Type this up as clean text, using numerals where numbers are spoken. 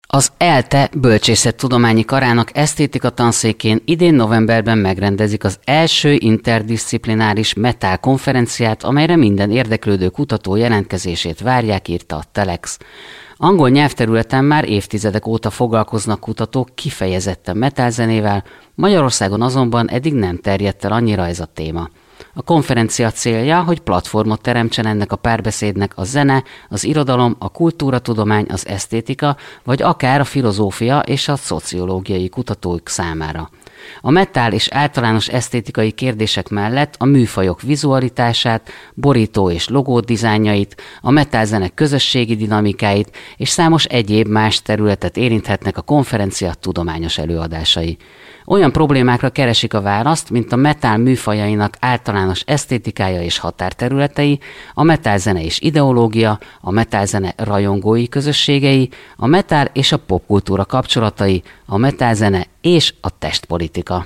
Az ELTE bölcsészettudományi karának esztétika tanszékén idén novemberben megrendezik az első interdisziplináris metal konferenciát, amelyre minden érdeklődő kutató jelentkezését várják, írta a Telex. Angol nyelvterületen már évtizedek óta foglalkoznak kutatók kifejezetten metalzenével, Magyarországon azonban eddig nem terjedt el annyira ez a téma. A konferencia célja, hogy platformot teremtsen ennek a párbeszédnek a zene, az irodalom, a kultúratudomány, az esztétika, vagy akár a filozófia és a szociológiai kutatók számára. A metal és általános esztétikai kérdések mellett a műfajok vizualitását, borító és logó dizájnjait, a metalzene közösségi dinamikáit és számos egyéb más területet érinthetnek a konferencia tudományos előadásai. Olyan problémákra keresik a választ, mint a metal műfajainak általános esztétikája és határterületei, a metalzene és ideológia, a metalzene rajongói közösségei, a metal és a popkultúra kapcsolatai, a metalzene és a testpolitika.